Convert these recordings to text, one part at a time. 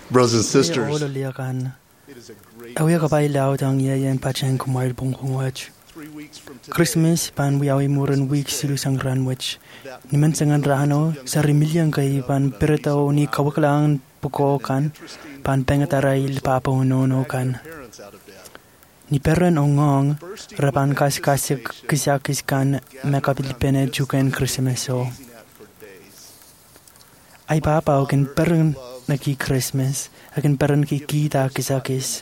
Brothers and sisters, Awi ka pai lao tang ye yen pachen kumail bong kungwach. Christmas pan wiawi muran week silu sangran wach. Niman sangan rahano sari million kai pan perito ni kawaklang puko kan pan pengataray papa no kan. Ni peren ongong rapan kas kisakis kan makapilipene juken Christmas o. Ay papa ken peren naki Christmas akan peren ki kita kisakis.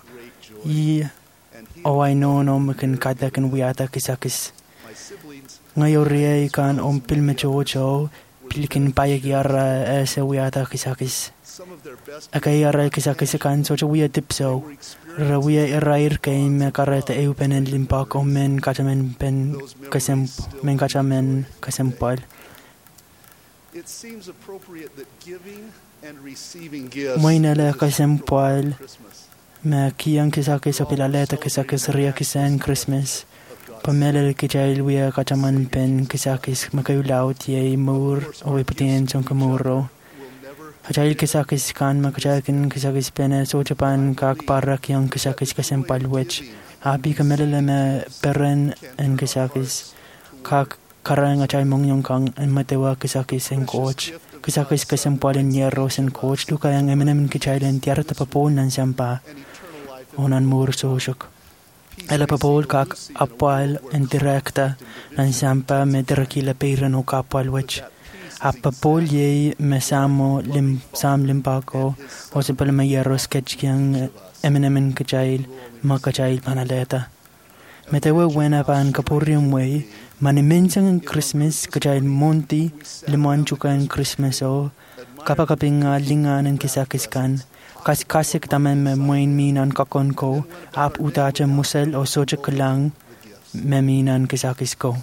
I know makan kada kan wiata kisakis. Ngayon riay kan pilme chocho pilkin payagyara sa wiata kisakis. Akayara kisakis kan socho wiya tipso. Rawiya irair kay makarata penen limpak men kachamen pen kasempal. it seems appropriate that giving and receiving gifts Moinala kasempal ma kiyang kisakis pilaleta kisakis ria kisen Christmas. Pamela kijail wiya kachaman pen kisakis makayulaut ye mur o iputien chong kamuro. Hajail kisakis kan makajakin kisakis pene so Japan kak parak yang kisakis kasempal wech. Abi kamelele me peren en kisakis kak karang ajay mongyong kang en matewa kisakis en coach. Kisakis kasempal en yeros en coach lukayang emenem kijail en tiara tapapon nan sampa onan mur sosok. Ela papol kak apal en direkta nan sampa me direkila peiran o kapal wech. Apapol ye me sam limpako o se pala me yeros ketchkyang emenemen kajail makajail panaleta. Metewe wena pan kapurium way manimensang Christmas kajail monti limon chukan Christmas o kapakapinga linganan kisakis kan. Kasik tamen me moin minan kakon ko ap utacha musel o soja kalang me minan kisakis ko.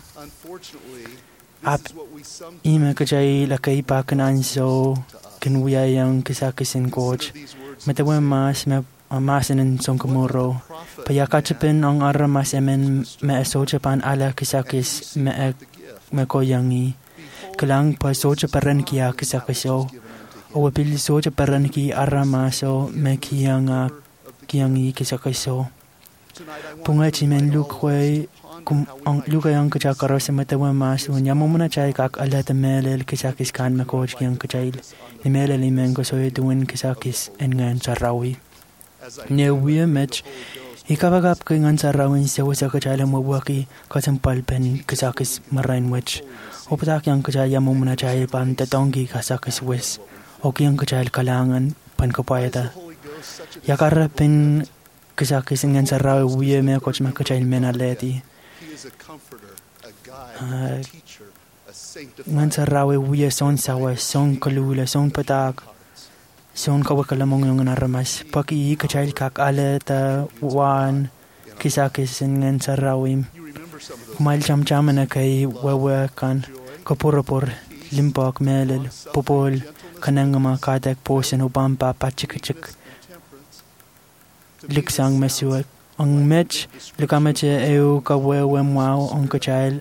Ap ime kajay lakay pakanan so kinwiyayang kisakisin coach. Metawe mas me amasin song kamuro. Payakachapin ang aramas emen me soja pan ala kisakis me koyangi. Kalang pa soja paran kiya kisakiso. O wapili soja paran ki aramaso me kiyangi kisakaso. Punga chimen lukway lukay ang kachakaro sa matawa maso nyamo muna chay kak alata melel kisakis kan me coach kiyang kachayl. Ni melel imen ko soy tuwin kisakis en ngayon sa rawi. Newiya mech ikapagap kay ngan sa rawin siya wasa kachayla mawaki kasampal pen kisakis marain wech. O patak yang kachaya mo muna chay pan tatonggi kisakis wes. O kiyang kachayal kalangan pankapayata. Yakarapin kisakis ngan sa rawi wiya me coach me kachayl menaleti. Ngan sa rawi wiya son sawa, son kalula, son patak, son kawakalamong yung naramas. Paki kachayl kak aleta wan kisakis ngan sa rawi. Kumail cham-chama na kay wawakan, kapurapur, limpak, melel, popol, kanang mga katak posen upampa pachik-chik. Liksang mesuak. Ang mech, lukameche eu kawewe mwao ang kachayl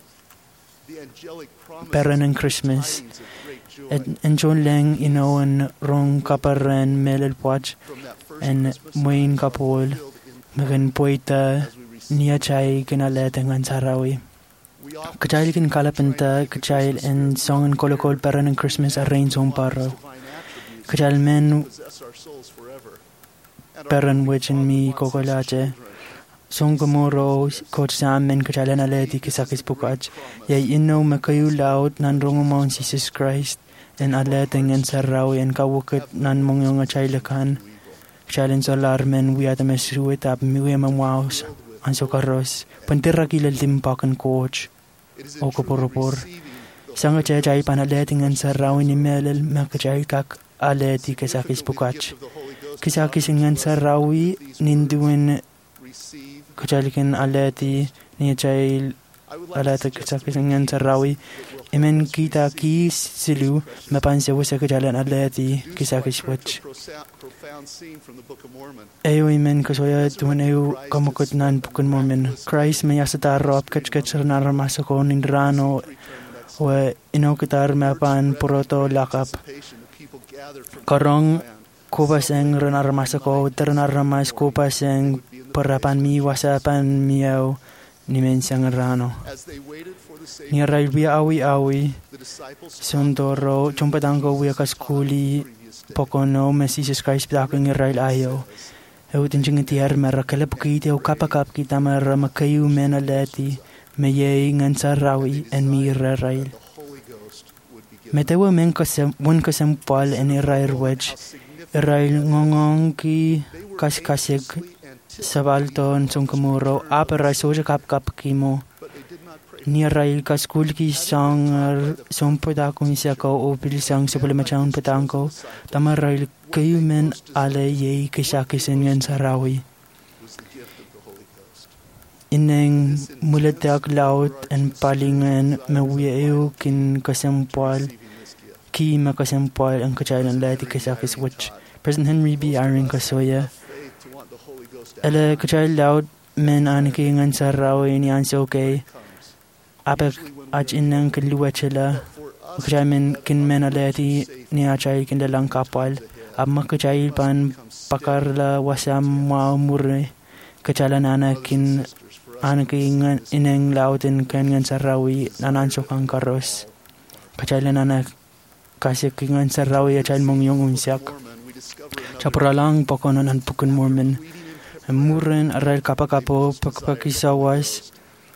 peren ng Christmas. En John Leng inoan rong kaparen melel poch en muin kapol magan poita niya chay kinaletang sarawi. Kachayl kin kalapenta kachayl en songan kolokol peren ng Christmas arrange on paro. Kachayl men peren which en mi kokolache. Song kamuro coach sa amin kachala na leti kisakis pukach. Yay ino makayu laut nan rongumon Jesus Christ en aleteng en sarawi en kawukit nan mongyong achaylakan. Kachalin sa larmen wiyata mesuit ap miwe mamwaos an sokaros. Pantira kilal timpakan coach o kapuropor. Sanga chay panaleteng en sarawi ni melel makachay kak aleti kisakis pukach. Kisakis en sarawi ninduin kachalikin aleti niya chay aleta kisakis ngan sa rawi imen kita ki silu mapansa wasa kachalan aleti kisakis wach ayo imen kasoya tuwan ayo kamukot nan Bukon Mormon Christ may asataro ap kachkachar naramasako nindrano wa inokitar mapan puroto lakap karong Kupaseng renarmasako ternarmas kupaseng perapan mi wasapan miau nimensang rano. Ni Israel via awi sondoro chumpatangko via kaskuli pokono Jesus Christ pidakong Israel ayo. Eutin jingitiar merakele pukiti o kapakap kita meramacayu menaleti meyay ngan rawi en mi Israel. Metewa men kasem pal en Israel wedge. Israel ngongong ki kaskasig sabalton sungkamuro apera soja kap kimo. Ni Israel kaskul ki sang sumpatakong isako o pilisang suplemachang patangko tama Israel kayu men ale yei kisakisen yan sarawi. Ineng mulatak laut en palingan mawiyeo kin kasempal ki makasempal ang kachailan lati kisakis which President Henry B. Aaron kasoya. Ele kachail laut men anikingan sarawi ni anso kay apek ach ineng kinluwachila kachai men kin men alati ni achai kin dalang kapal amma kachai pan pakarla wasam maumure kachala nana kin anaking ineng lautin kangan sarawi nananso kang karos kachala nana kasi kingan sarawi achal mong yung unsyak chapuralang pokonon an pukun Mormon muren aral kapakapo pakpakisawas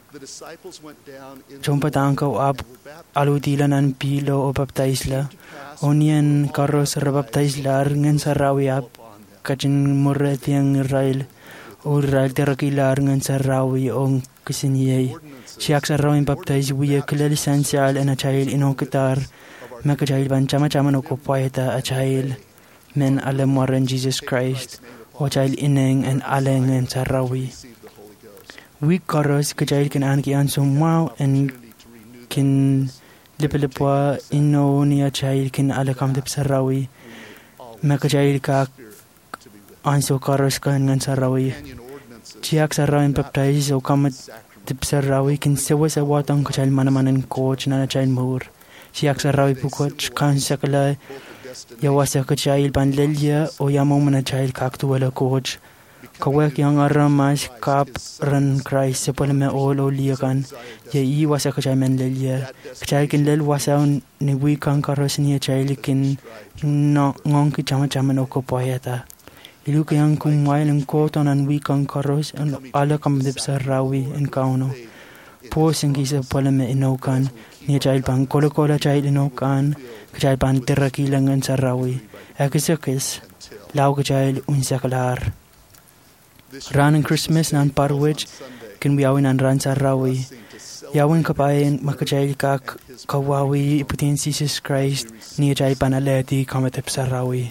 Chumpatangko ab alutilan an pilo o baptaisla. Onian karos rabaptaisla ngan sarawi ab kachin muretiang Israel. O Israel terakilar ngan sarawi o kisinyay. Siyak sarawin baptais wiya kilalisansyal en achayil inokitar. Makachayil ban chama-chama no kopayata achayil. Men alamwaran Jesus Christ. O achayil ineng en aleng en sarawi. We karos kajayil kin anki ansumau en kin lipilipwa ino niya chayil kin alakam dip sarawi. Makajayil ka anso karos kan ngan sarawi. Chiyak sarawin baptize o kamat dip sarawi kin sewa watang kajayil manamanan coach na chayil mur. Chiyak sarawi pukoch kan sakala yawasa kajayil panlilya o yamong mana chayil kaktuwala coach. Kawak yang aramas kap ran Christ sepul me all liakan ye I wasa kacay men lelia kacay kin lel wasa ni wi kan karos ni chay kin ngong ki chama no ko poeta ilu kayang kumway ng koton an wi kan karos an ala kam dip sarawi en kauno po singi sepul me inokan ni chay pang kola chay inokan kacay pan tirakilangan sarawi akisakis law kacay unsaklar Ran ang Christmas nan parwich kin wiyawin an ran sarawi. Yawin kapayin makajayil kak kawawi iputin Jesus Christ ni jay panaleti kamatip sarawi.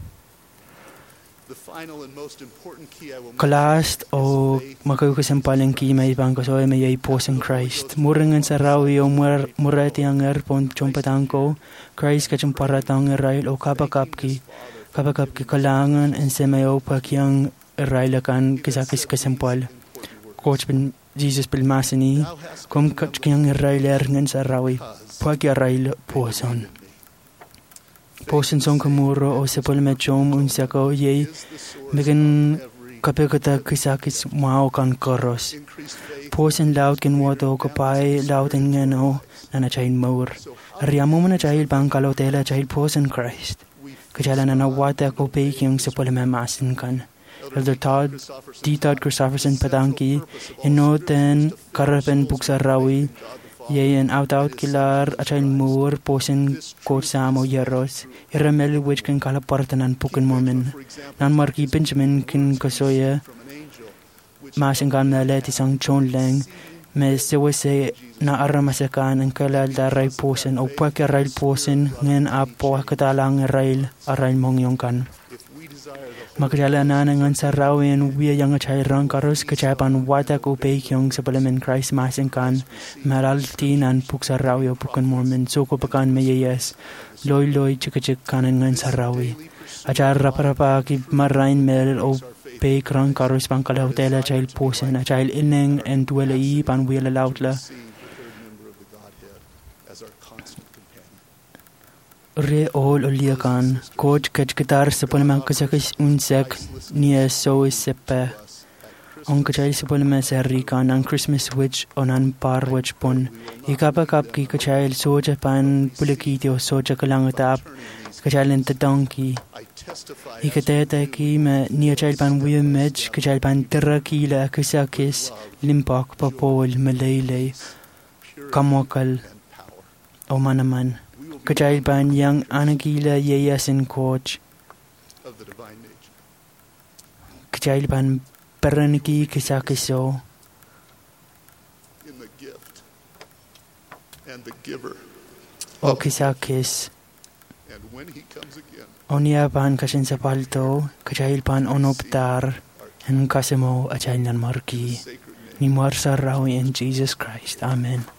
Kalast o makayukasampaling ki may pangkasoy may ipos ang Christ. Muringan sarawi o murati ang erpon chumpatangko Christ kachumparatang Israel o kapakapki kalangan en semayo pakyang Israel kan kisakis kasempal. Coach bin Jesus pilmasini kum kachkiyang Israel ngan sarawi. Pagi Israel poson. Poson song kamuro o sepul mechom unsako yey megan kapekata kisakis mao kan koros. Poson laut kin wato kapay laut ngeno nanachain maur. Ariamo mo na chahil bangkalotela chahil poson Christ. Kachala na nawata ko peking sepul memasin kan. Elder D. Todd Christopherson Padangki, inoten karapen buksarawi, yayan out kilar achain moor posen korsamo yeros, iramel which can kalapartanan pukin Mormon. Nan marki Benjamin kin kasoya, masingan na leti sang chonleng, me sewase na aramasakan ang kalal daray posen o pwakaray posen ngen apo katalang aray mongyong kan. Magdalanan ang sarawin wiya yang chay rang karos kachapan watak upay kyong sa palamen Christ masingkan maralti nan puksarawi o pukan Mormon soko pakan mayayas loy chikachik kanan ngan sarawi achar raparapa ki marain mel o pay krang karos pang kalahotela chayil posen achayil ineng en duwala pan wila lautla Re ol oliakan, coach kachkatar sepulma kasakis unsek nia so sepe. On kachai sepulma serrikan an Christmas witch on an par witch pon. Ikapa kapki kachai soja pan pulikiti o soja kalangatap. Kachai te donkey. Ikateta ki me nia chai pan wimage kachai pan terrakila kasakis limpak papol malele. Kamwakal o manaman. Kachai ban yang anagila yeyasin coach. Kachai ban peraniki kisakiso. In the gift and the giver. O kisakis. And when he comes again. Onia ban kasin sa palto. Kachai ban onoptar. En kasimo achai nan marki. Ni marsarawi in Jesus Christ. Amen.